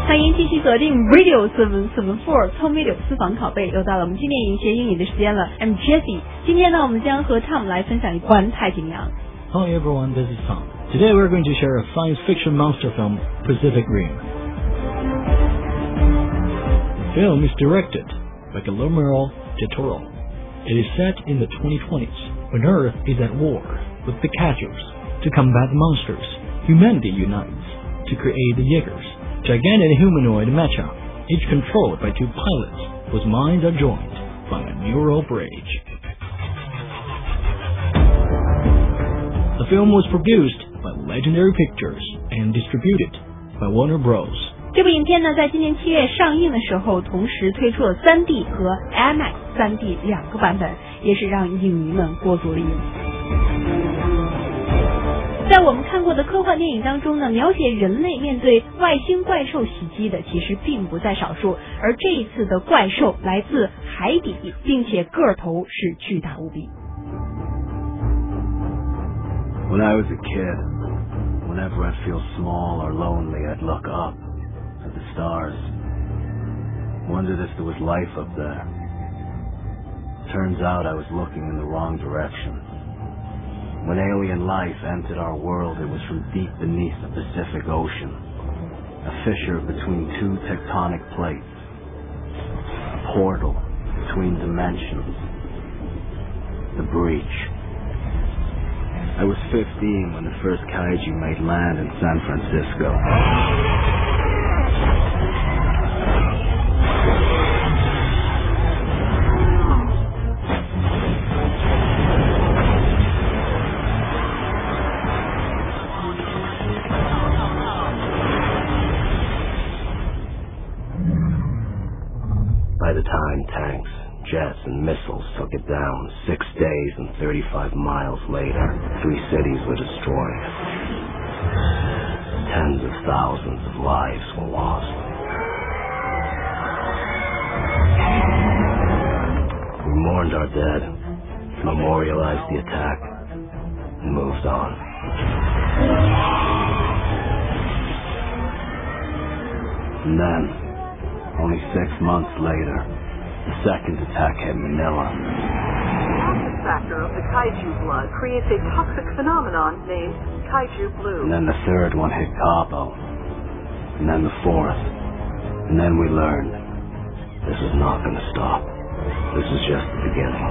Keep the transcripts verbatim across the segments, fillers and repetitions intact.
欢迎继续锁定 Radio 四四四四 Tom Radio 私房拷贝，又到了我们今天营学英语的时间了。I'm Jessie， 今天呢，我们将和 Tom 来分享一关太平洋。 Hi everyone, this is Tom. Today we're going to share a science fiction monster film, Pacific Rim. The film is directed by Guillermo del Toro. It is set in the twenty twenties, when Earth is at war with the Kajus. To combat the monsters, humanity unites to create the Jaegers, gigantic humanoid mecha, each controlled by two pilots whose minds are joined by a neural bridge. The film was produced by Legendary Pictures and distributed by Warner Bros. 这部影片呢，在今年七月上映的时候，同时推出了 三 D 和 IMAX 三 D 两个版本，也是让影迷们过足了瘾。在我们看过的科幻电影当中呢，描写人类面对外星怪兽袭击的其实并不在少数，而这一次的怪兽来自海底，并且个头是巨大无比。 When I was a kid, whenever I'd feel small or lonely, I'd look up at the stars, wondered if there was life up there. Turns out I was looking in the wrong direction.When alien life entered our world, it was from deep beneath the Pacific Ocean, a fissure between two tectonic plates, a portal between dimensions, the breach. I was fifteen when the first kaiju made land in San Francisco.By the time tanks, jets, and missiles took it down, six days and thirty-five miles later, three cities were destroyed. Tens of thousands of lives were lost. We mourned our dead, memorialized the attack, and moved on. And then,Only six months later, the second attack hit Manila. The acid factor of the kaiju blood creates a toxic phenomenon named kaiju blue. And then the third one hit Cabo. And then the fourth. And then we learned this is not going to stop. This is just the beginning.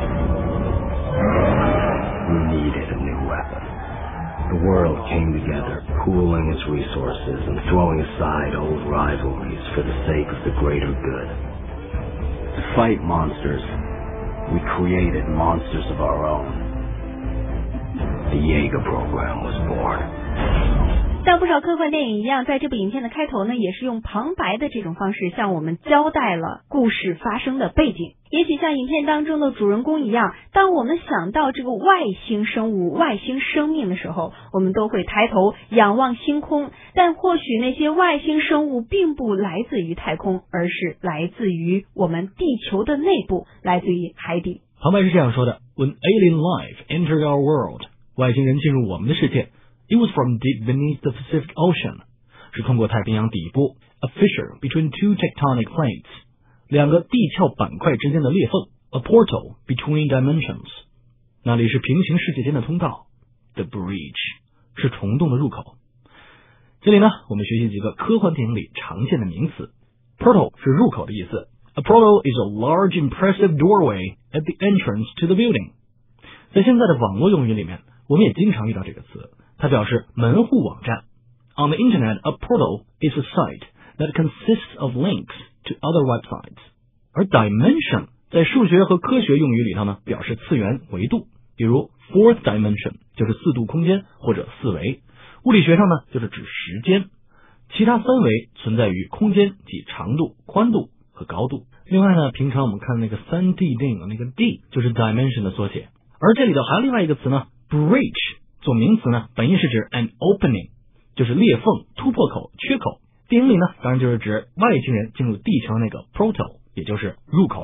We needed a new weapon.The world came together, pooling its resources and throwing aside old rivalries for the sake of the greater good. To fight monsters, we created monsters of our own. The Jaeger program was born. 像不少科幻电影一样，在这部影片的开头呢，也是用旁白的这种方式向我们交代了故事发生的背景。也许像影片当中的主人公一样，当我们想到这个外星生物、外星生命的时候，我们都会抬头仰望星空，但或许那些外星生物并不来自于太空，而是来自于我们地球的内部，来自于海底。 旁白是这样说的 ：When alien life entered our world， 外星人进入我们的世界。It was from deep beneath the Pacific Ocean， 是通过太平洋底部 a fissure between two tectonic plates， 两个地壳板块之间的裂缝 a portal between dimensions， 那里是平行世界间的通道 the breach， 是虫洞的入口。这里呢，我们学习几个科幻电影里常见的名词。 Portal 是入口的意思， A portal is a large impressive doorway at the entrance to the building。 在现在的网络用语里面，我们也经常遇到这个词，它表示门户网站。 On the internet, a portal is a site that consists of links to other websites。 而 dimension 在数学和科学用语里头呢，表示次元维度，比如 fourth dimension 就是四度空间或者四维，物理学上呢就是指时间。其他三维存在于空间及长度、宽度和高度。另外呢，平常我们看那个 三 D 电影的那个 D 就是 dimension 的缩写。而这里头还有另外一个词呢 breach 做名词呢，本意是指 an opening， 就是裂缝、突破口、缺口。电影里呢，当然就是指外星人进入地球那个 portal， 也就是入口了。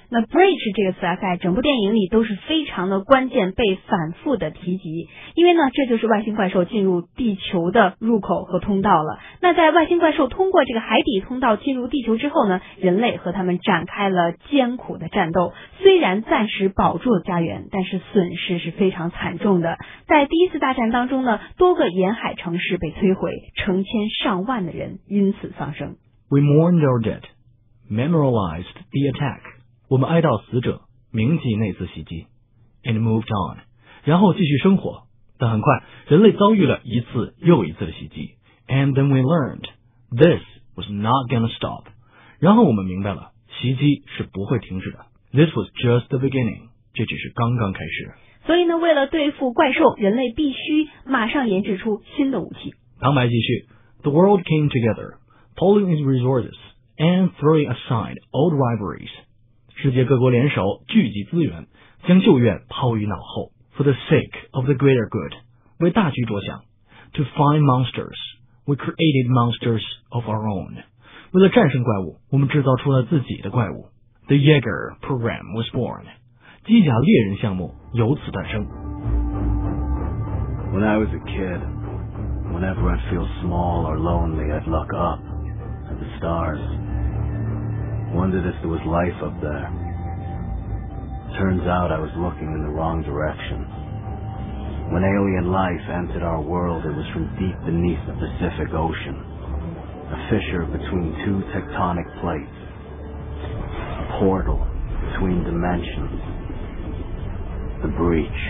那 breach 这个词啊，在整部电影里都是非常的关键，被反复的提及。因为呢，这就是外星怪兽进入地球的入口和通道了。那在外星怪兽通过这个海底通道进入地球之后呢，人类和他们展开了艰苦的战斗。虽然暂时保住了家园，但是损失是非常惨重的。在第一次大战当中呢，多个沿海城市被摧毁，成千上万的人因此丧生。 We mourned our dead, memorialized the attack. 我们哀悼死者，铭记那次袭击 and moved on. 然后继续生活。但很快，人类遭遇了一次又一次的袭击 and then we learned this was not gonna stop. 然后我们明白了，袭击是不会停止的。This was just the beginning. 这只是刚刚开始。 所以呢，为了对付怪兽，人类必须马上研制出新的武器。 旁白继续 The world came together, pooling its resources and throwing aside old rivalries. 世界各国联手聚集资源，将旧怨抛于脑后。For the sake of the greater good, 为大局着想。To find monsters, we created monsters of our own. 为了战胜怪物，我们制造出了自己的怪物。The Jaeger program was born. 机甲猎人项目由此诞生。 When I was a kid, whenever I'd feel small or lonely, I'd look up at the stars. Wondered if there was life up there. Turns out I was looking in the wrong direction. When alien life entered our world, it was from deep beneath the Pacific Ocean, a fissure between two tectonic plates, a portal between dimensions, the breach.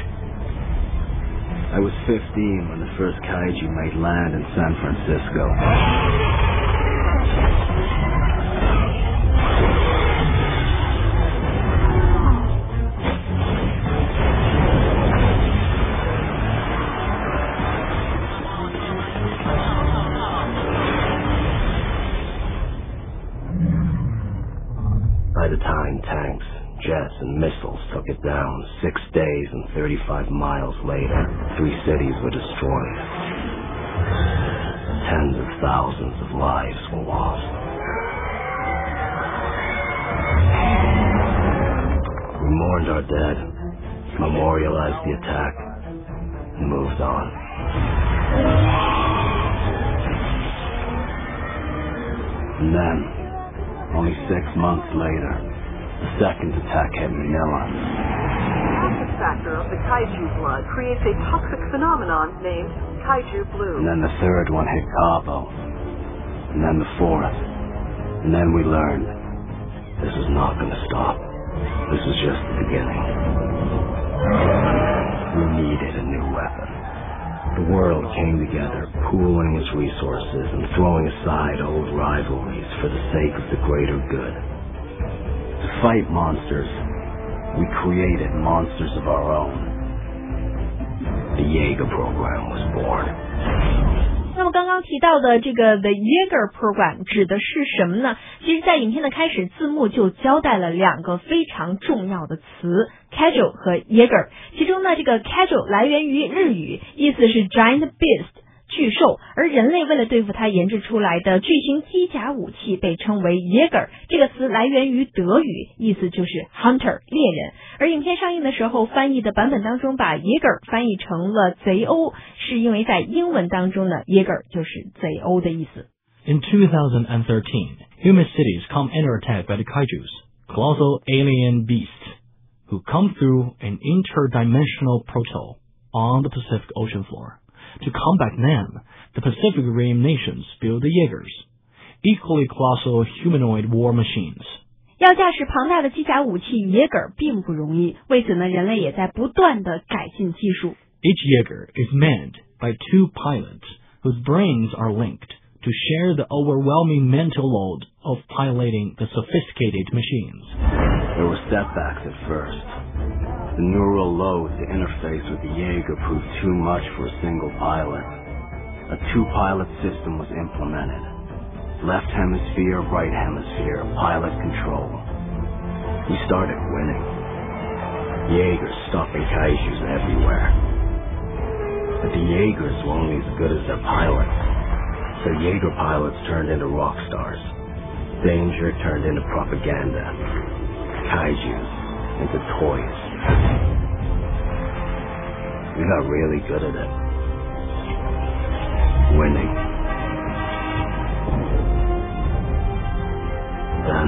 I was fifteen when the first kaiju made land in San Francisco. By the time tanks, jets, and missiles took it down, six days and thirty-five miles later, three cities were destroyed. Tens of thousands of lives were lost. We mourned our dead, memorialized the attack, and moved on. And then, only six months later, the second attack hit Manila. The acid factor of the kaiju blood creates a toxic phenomenon named kaiju blue. And then the third one hit Cabo. And then the fourth. And then we learned this was not going to stop. This was just the beginning. We needed a new weapon. The world came together, pooling its resources and throwing aside old rivalries for the sake of the greater good. To fight monsters, we created monsters of our own. The Jaeger program was born. 那么刚刚提到的这个 The Jaeger Program 指的是什么呢？其实在影片的开始，字幕就交代了两个非常重要的词 Kaiju 和 Jaeger。其中呢，这个 Kaiju 来源于日语，意思是 Giant Beast 巨兽，而人类为了对付它研制出来的巨型机甲武器被称为 Jaeger。这个词来源于德语，意思就是 Hunter 猎人。而影片上映的时候，翻译的版本当中把 Jaeger 翻译成了贼鸥，是因为在英文当中呢 Jaeger 就是贼鸥的意思。 In two thousand thirteen, human cities come under attack by the kaijus, colossal alien beasts, who come through an interdimensional portal on the Pacific Ocean floor. To combat them, the Pacific Rim nations build the Jaegers, equally colossal humanoid war machines. 要驾驶庞大的机甲武器 Jaeger 并不容易，为此呢，人类也在不断的改进技术。 Each Jaeger is manned by two pilots whose brains are linked to share the overwhelming mental load of piloting the sophisticated machines. There were setbacks at first. The neural load to interface with the Jaeger proved too much for a single pilot. A two-pilot system was implemented. Left hemisphere, right hemisphere, pilot control. We started winning. Jaegers stopping kaijus everywhere. But the Jaegers were only as good as their pilots. So Jaeger pilots turned into rock stars. Danger turned into propaganda. kaijus into toys. We got really good at it. Winning. Then,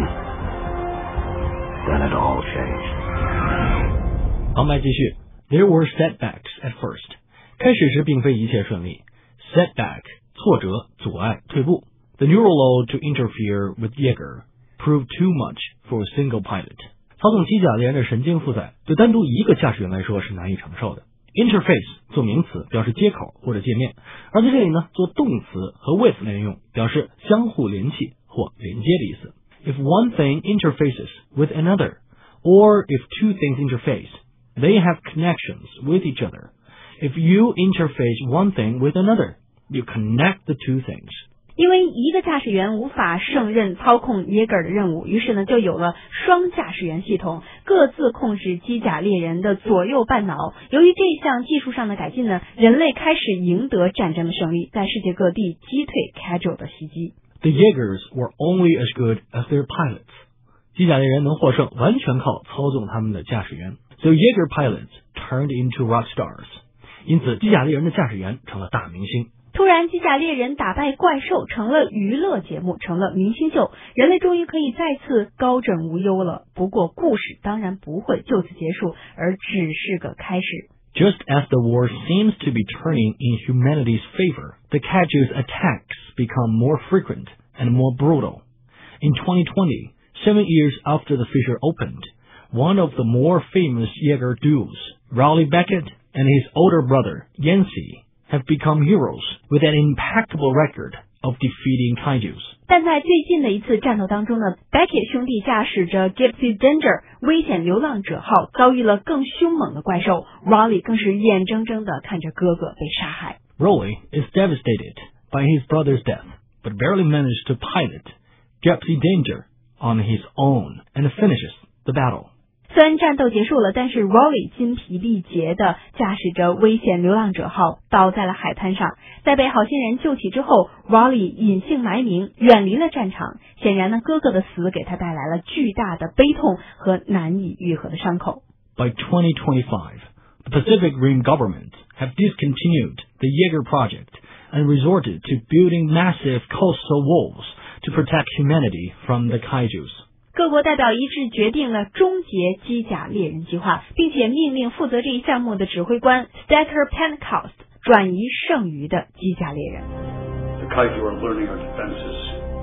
then it all changed. 旁白继续 There were setbacks at first. 开始时并非一切顺利。Setback 挫折、阻碍、退步。The neural load to interfere with Jaeger proved too much for a single pilot. 操纵机甲猎人的神经负载对单独一个驾驶员来说是难以承受的。Interface 做名词表示接口或者界面，而在这里呢，做动词和 with 连用表示相互联系或连接的意思。If one thing interfaces with another, or if two things interface, they have connections with each other. If you interface one thing with another, you connect the two things. 因为一个驾驶员无法胜任操控耶格尔的任务，于是呢就有了双驾驶员系统，各自控制机甲猎人的左右半脑。由于这项技术上的改进呢，人类开始赢得战争的胜利，在世界各地击退 Kaiju 的袭击。 The Jaegers were only as good as their pilots. 机甲猎人能获胜，完全靠操纵他们的驾驶员。So Jaeger pilots turned into rock stars. 因此，机甲猎人的驾驶员成了大明星。 突然，机甲猎人打败怪兽成了娱乐节目，成了明星秀，人类终于可以再次高枕无忧了。不过，故事当然不会就此结束，而只是个开始。 Just as the war seems to be turning in humanity's favor, the Kaiju's attacks become more frequent and more brutal. In twenty twenty, seven years after the fissure opened, one of the more famous Jaeger duos, Raleigh Beckett and his older brother, Yancey, have become heroes with an impeccable record of defeating kaijus. 但在最近的一次战斗当中呢 Beckett 兄弟驾驶着 Gypsy Danger 危险流浪者号遭遇了更凶猛的怪兽 Raleigh 更是眼睁睁地看着哥哥被杀害。 Raleigh is devastated by his brother's death, but barely managed to pilot Gypsy Danger on his own and finishes the battle. 虽然战斗结束了，但是 Raleigh 筋疲力竭地驾驶着危险流浪者号倒在了海滩上，在被好心人救起之后 Raleigh 隐姓埋名远离了战场。显然呢，哥哥的死给他带来了巨大的悲痛和难以愈合的伤口。 By twenty twenty-five, the Pacific Rim governments have discontinued the Jaeger project and resorted to building massive coastal walls to protect humanity from the kaijus. 各国代表一致决定了终结机甲猎人计划，并且命令负责这一项目的指挥官 Staker Pentecost 转移剩余的机甲猎人。 The kaiju are learning our defenses.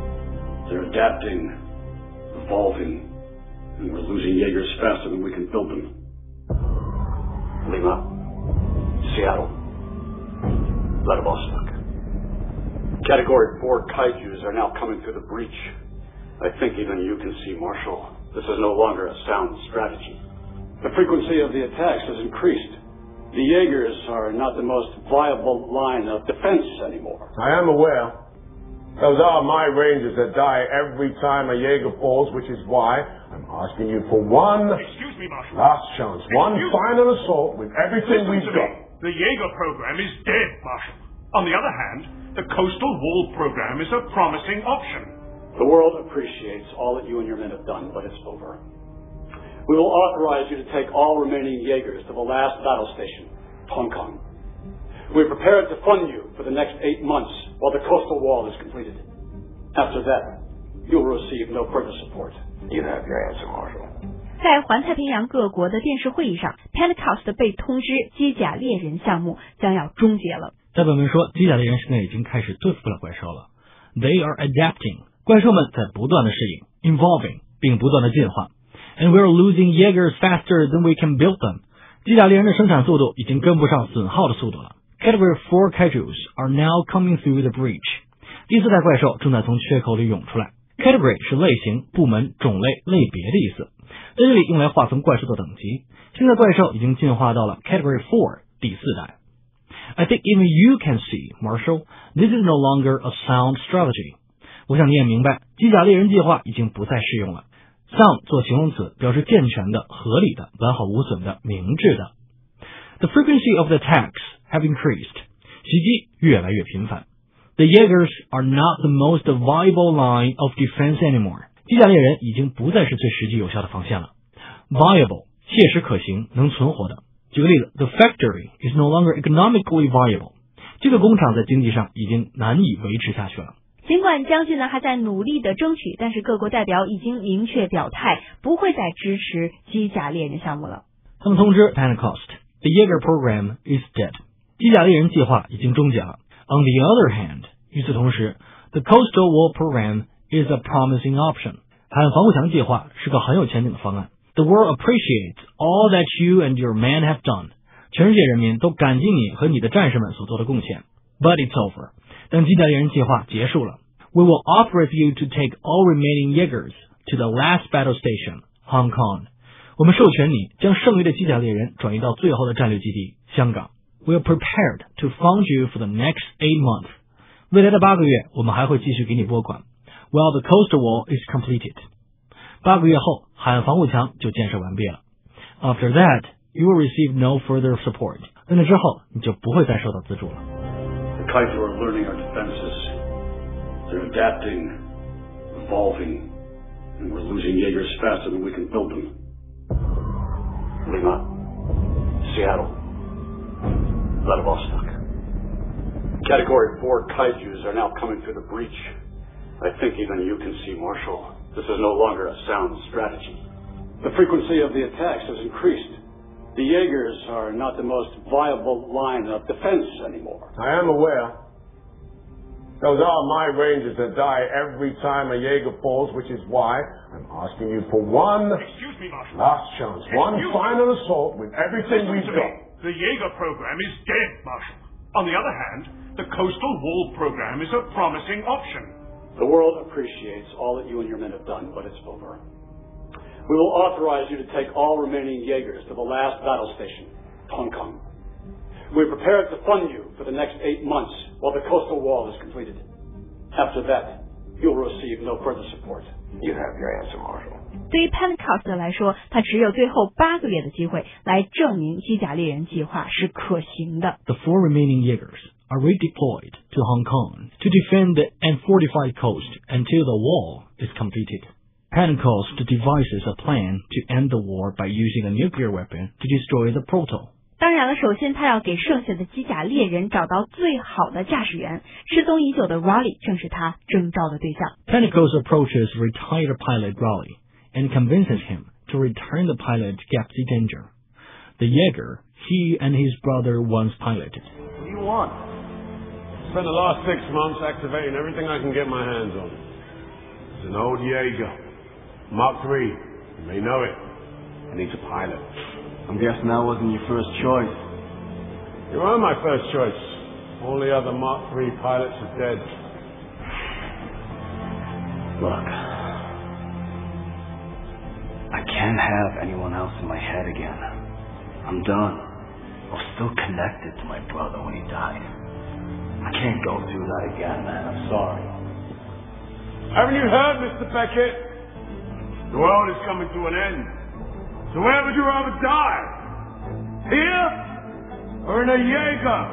They're adapting, evolving, and we're losing Jaegers faster than we can build them. Lima, Seattle, Vladivostok. Category four kaijus are now coming through the breach. I think even you can see, Marshal, this is no longer a sound strategy. The frequency of the attacks has increased. The Jaegers are not the most viable line of defense anymore. I am aware. Those are my rangers that die every time a Jaeger falls, which is why I'm asking you for one Excuse me, Marshal. last chance, one Excuse final assault with everything Listen we've to got. me. The Jaeger program is dead, Marshal. On the other hand, the coastal wall program is a promising option. The world appreciates all that you and your men have done, but it's over. We will authorize you to take all remaining Jaegers to the last battle station, Hong Kong. We are prepared to fund you for the next eight months while the coastal wall is completed. After that, you will receive no further support. You have your answer, Marshal. 在环太平洋各国的电视会议上 Pentecost 被通知机甲猎人项目将要终结了。 在本文说，机甲猎人现在已经开始对付不了怪兽了。They are adapting. 怪兽们在不断的适应 evolving 并不断的进化 and we're losing Jaegers faster than we can build them. 机甲猎人的生产速度已经跟不上损耗的速度了。Category four kaijus are now coming through the breach. 第四代怪兽正在从缺口里涌出来。Category 是类型、部门、种类、类别的意思，在这里用来划分怪兽的等级。现在怪兽已经进化到了 Category four 第四代。I think even you can see, Marshal, this is no longer a sound strategy. 我想你也明白，机甲猎人计划已经不再适用了。Sound 做形容词，表示健全的、合理的、完好无损的、明智的。The frequency of the attacks have increased. 袭击越来越频繁。The Jaegers are not the most viable line of defense anymore. 机甲猎人已经不再是最实际有效的防线了。 viable 切实可行，能存活的。举个例子 ，The factory is no longer economically viable。这个工厂在经济上已经难以维持下去了。 尽管将军呢还在努力的争取，但是各国代表已经明确表态，不会再支持机甲猎人项目了。 他们通知 Pentecost，The Jaeger program is dead。机甲猎人计划已经终结了。On the other hand， 与此同时 ，The coastal wall program is a promising option。海岸防护墙计划是个很有前景的方案。The world appreciates all that you and your men have done。全世界人民都感激你和你的战士们所做的贡献。But it's over。等机甲猎人计划结束了 ，We will authorize you to take all remaining Jaegers to the last battle station, Hong Kong。我们授权你将剩余的机甲猎人转移到最后的战略基地香港。We are prepared to fund you for the next eight months。未来的八个月，我们还会继续给你拨款。While the coastal wall is completed。八个月后，海岸防护墙就建设完毕了。After that, you will receive no further support。在那之后，你就不会再受到资助了。 The Kaiju are learning our defenses. They're adapting, evolving, and we're losing Jaegers faster than we can build them. Lima, Seattle, Vladivostok. Category four Kaijus are now coming through the breach. I think even you can see, Marshal, this is no longer a sound strategy. The frequency of the attacks has increased. The Jaegers are not the most viable line of defense anymore. I am aware. Those are my Rangers that die every time a Jaeger falls, which is why I'm asking you for one Excuse me, Marshal. last chance, one Excuse final assault with everything Listen we've to me. got. The Jaeger program is dead, Marshal. On the other hand, the coastal wall program is a promising option. The world appreciates all that you and your men have done, but it's over. We will authorize you to take all remaining Jaegers to the last battle station, Hong Kong. We are prepared to fund you for the next eight months while the coastal wall is completed. After that, you will receive no further support. You have your answer, Marshal. 对于 Pentecost 来说，他只有最后八个月的机会来证明机甲猎人计划是可行的。 The four remaining Jaegers are redeployed to Hong Kong to defend the unfortified coast until the wall is completed. Pentecost devises a plan to end the war by using a nuclear weapon to destroy the proto. 当然了，首先他要给剩下的机甲猎人找到最好的驾驶员。失踪已久的 Raleigh 正是他征召的对象。 Pentecost approaches retired pilot Raleigh and convinces him to return the pilot Gapsy Danger, the Jaeger he and his brother once piloted. What do you want? Spent the last six months activating everything I can get my hands on. It's an old Jaeger. Mark three. You may know it. It needs a pilot. I'm guessing that wasn't your first choice. You were my first choice. All the other Mark three pilots are dead. Look, I can't have anyone else in my head again. I'm done. I was still connected to my brother when he died. I can't go through that again, man. I'm sorry. Haven't you heard, Mister Beckett? The world is coming to an end. So where would you rather die? Here? Or in a Jaeger?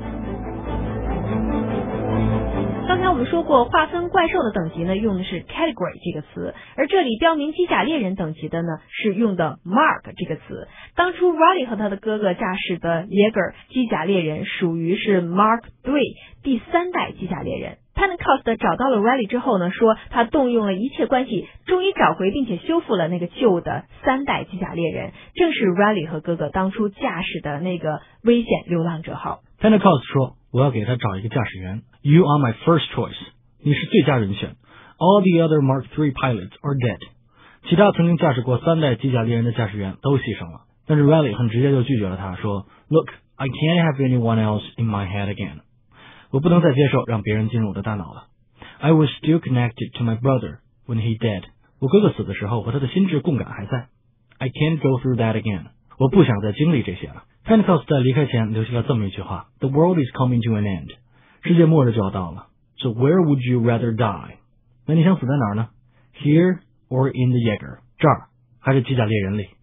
刚才我们说过，划分怪兽的等级呢，用的是 category 这个词，而这里标明机甲猎人等级的呢，是用的 mark 这个词。当初 Raleigh 和他的哥哥驾驶的 Jaeger 机甲猎人属于是 Mark three 第三代机甲猎人。Pentecost 找到了 Raleigh 之后呢，说他动用了一切关系，终于找回并且修复了那个旧的三代机甲猎人，正是 Raleigh 和哥哥当初驾驶的那个危险流浪者号。 Pentecost 说，我要给他找一个驾驶员。You are my first choice. 你是最佳人选。All the other Mark three pilots are dead. 其他曾经驾驶过三代机甲猎人的驾驶员都牺牲了。但是 Raleigh 很直接就拒绝了他，说 Look, I can't have anyone else in my head again. 我不能再接受让别人进入我的大脑了。I was still connected to my brother when he died. 我哥哥死的时候和他的心智共感还在。I can't go through that again. 我不想再经历这些了。Pentecost 在离开前留下了这么一句话 The world is coming to an end. 世界末日就要到了。So where would you rather die? 那你想死在哪儿呢？ Here or in the Jaeger? 这儿还是机甲猎人里？ 看来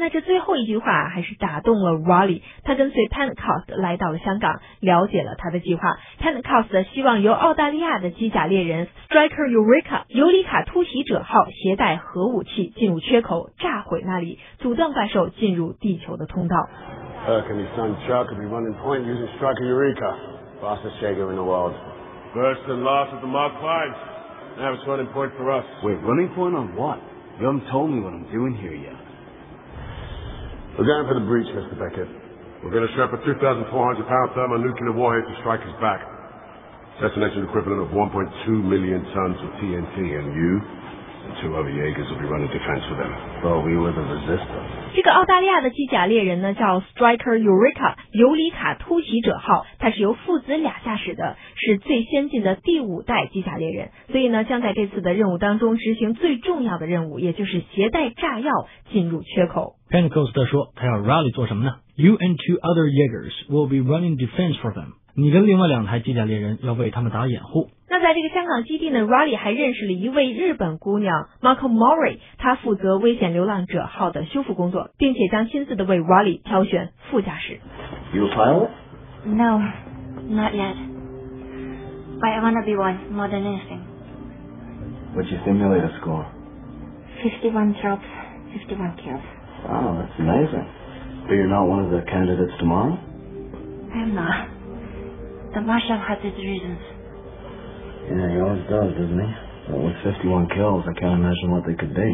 那这最后一句话还是打动了 Raleigh， 他跟随 Pentecost 来到了香港，了解了他的计划。Pentecost 希望由澳大利亚的机甲猎人 Striker Eureka 尤里卡突袭者号携带核武器进入缺口，炸毁那里，阻断怪兽进入地球的通道。 Herc and his son Chuck will be running point using Striker Eureka, fastest Jaeger in the world. First and last of the Mark fives. Now it's running point for us. Wait, running point on what? You haven't told me what I'm doing here yet. We're going for the breach, Mister Beckett. We're going to strap a two thousand four hundred pound thermonuclear warhead to Striker's back. That's an actual equivalent of one point two million tons of T N T, and you and two other Jaegers will be running defense for them. Oh, we were the resistance. 这个澳大利亚的机甲猎人呢，叫 Striker Eureka 尤里卡突袭者号，它是由父子俩驾驶的，是最先进的第五代机甲猎人，所以呢，将在这次的任务当中执行最重要的任务，也就是携带炸药进入缺口。 Pentecost 说，他要 Raleigh 做什么呢？ You and two other Jaegers will be running defense for them. 你跟另外两台机甲猎人要为他们打掩护。 那在这个香港基地呢 ，Raleigh 还认识了一位日本姑娘 Mako Mori， 她负责危险流浪者号的修复工作，并且将亲自的为 Raleigh 挑选副驾驶。 You a pilot? No, not yet. But I want to be one more than anything. What's your simulator score? fifty-one drops, fifty-one kills. Wow, that's amazing. But you're not one of the candidates tomorrow? I am not. The Marshal has his reasons. Yeah, he always does, doesn't he? But with fifty-one kills, I can't imagine what they could be.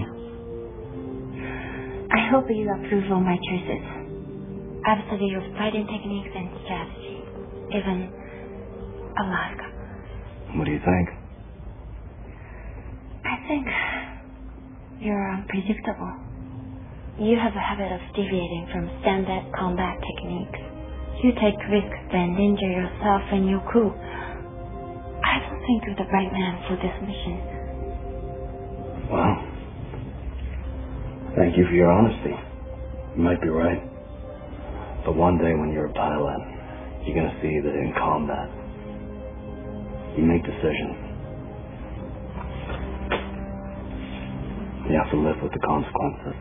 I hope you approve of my choices. I've studied your fighting techniques and strategy. Even Alaska. What do you think? I think you're unpredictable. You have a habit of deviating from standard combat techniques. You take risks and injure yourself and your crew. I don't think you're the right man for this mission. Well, thank you for your honesty. You might be right. But one day when you're a pilot, you're going to see that in combat, you make decisions. You have to live with the consequences.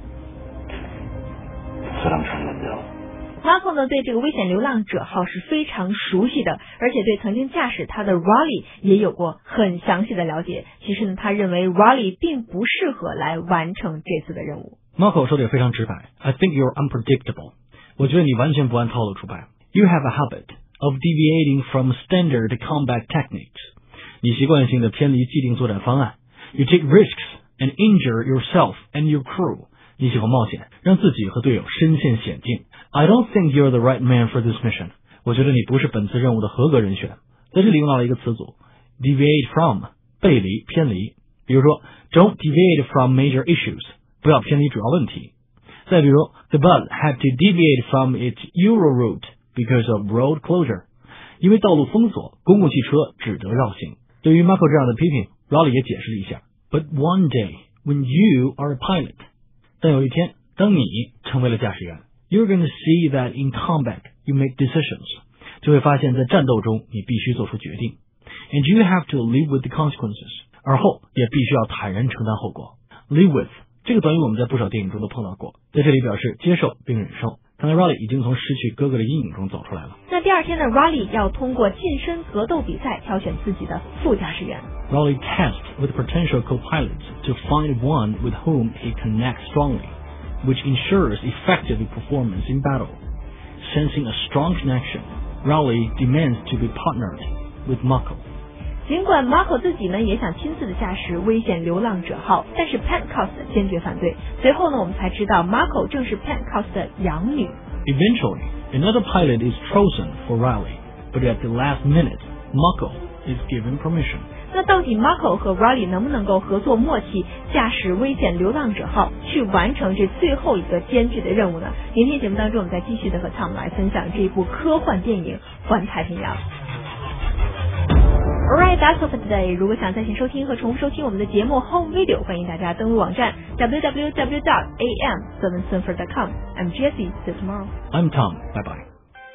That's what I'm trying to do. Marco 呢对这个危险流浪者号是非常熟悉的，而且对曾经驾驶他的 Raleigh 也有过很详细的了解。其实呢，他认为 Raleigh 并不适合来完成这次的任务。 Marco 说的也非常直白 ，I think you're unpredictable。我觉得你完全不按套路出牌。You have a habit of deviating from standard combat techniques。你习惯性的偏离既定作战方案。You take risks and injure yourself and your crew。你喜欢冒险，让自己和队友身陷险境。I don't think you're the right man for this mission。我觉得你不是本次任务的合格人选。在这里用到了一个词组 deviate from， 背离、偏离。比如说 don't deviate from major issues， 不要偏离主要问题。再比如 the bus had to deviate from its Euro route because of road closure， 因为道路封锁，公共汽车只得绕行。对于 Marco 这样的批评 Raleigh 也解释了一下 But one day when you are a pilot， 但有一天当你成为了驾驶员You're going to see that in combat you make decisions， 就会发现在战斗中你必须做出决定 and you have to live with the consequences， 而后也必须要坦然承担后果。 Live with 这个短语我们在不少电影中都碰到过，在这里表示接受并忍受。看来 Raleigh 已经从失去哥哥的阴影中走出来了。 那第二天呢 Raleigh 要通过近身格斗比赛挑选自己的副驾驶员。 Raleigh tasked with potential co-pilots to find one with whom he connects strongly，which ensures effective performance in battle. Sensing a strong connection, Raleigh demands to be partnered with Marco. 尽管 Marco 自己呢也想亲自的驾驶危险流浪者号，但是 Pentecost 坚决反对。随后呢，我们才知道 Marco 正是 Pentecost 的养女。 Eventually, another pilot is chosen for Raleigh, but at the last minute, Marco is given permission. 那到底 Marco 和 Raleigh 能不能够合作默契，驾驶危险流浪者号去完成这最后一个艰巨的任务呢？明天节目当中，我们再继续的和 Tom 来分享这一部科幻电影《环太平洋》。Alright, that's all for today. 如果想再次收听和重复收听我们的节目 Home Video， 欢迎大家登录网站 double-u double-u double-u dot a m seven seven dot com. I'm Jessie. See you tomorrow. I'm Tom. Bye bye.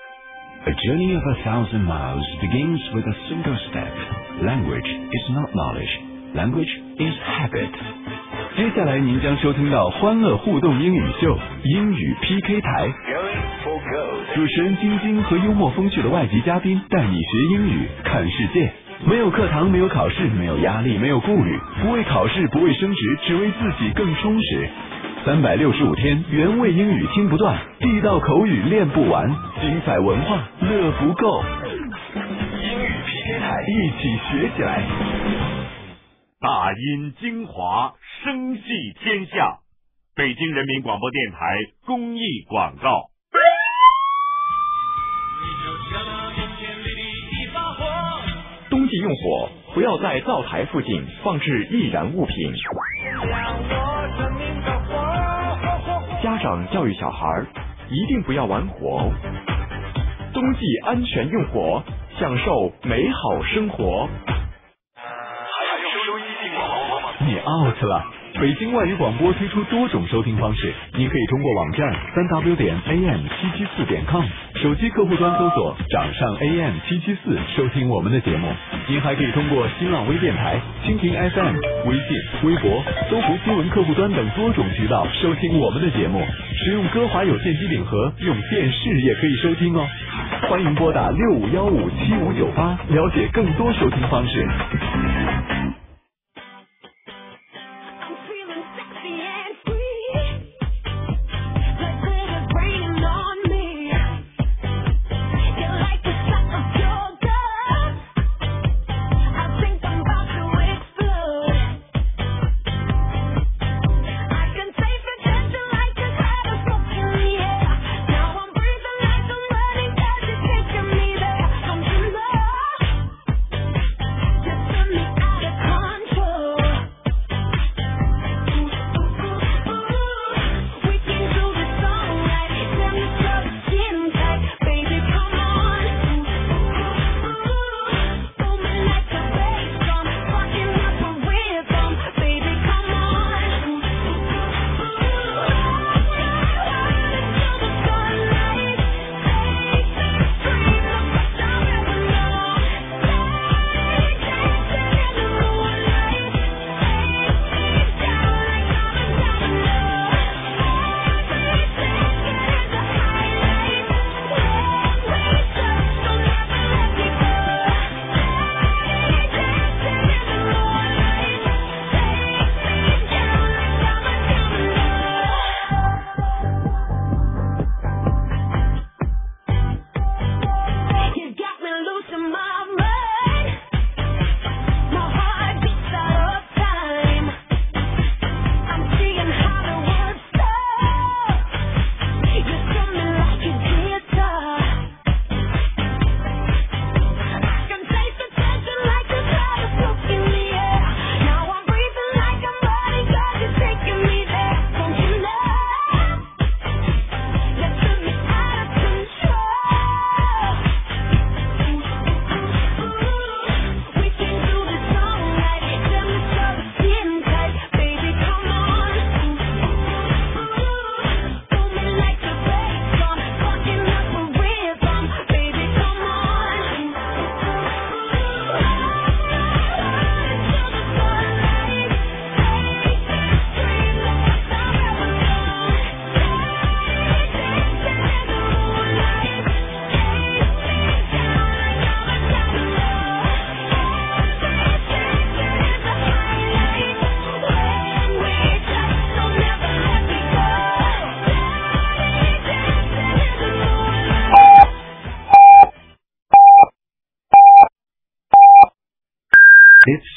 A journey of a thousand miles begins with a single step. Language is not knowledge. Language is habit. 接下来您将收听到欢乐互动英语秀英语 P K 台，主持人晶晶和幽默风趣的外籍嘉宾带你学英语看世界。没有课堂，没有考试，没有压力，没有顾虑，不为考试，不为升职，只为自己更充实。三百六十五天，原味英语听不断，地道口语练不完，精彩文化乐不够。英语 P K 台，一起学起来。 大音精华，声系天下。北京人民广播电台公益广告。 冬季用火，不要在灶台附近放置易燃物品。家长教育小孩，一定不要玩火。冬季安全用火，享受美好生活。 你 out 了！北京外语广播推出多种收听方式，您可以通过网站三 w 点 a m 七七四点 com， 手机客户端搜索掌上 A M 七七四收听我们的节目。您还可以通过新浪微电台、蜻蜓 F M、微信、微博、搜狐新闻客户端等多种渠道收听我们的节目。使用歌华有线机顶盒，用电视也可以收听哦。欢迎拨打六五幺五七五九八，了解更多收听方式。 I'm feeling sexy and free.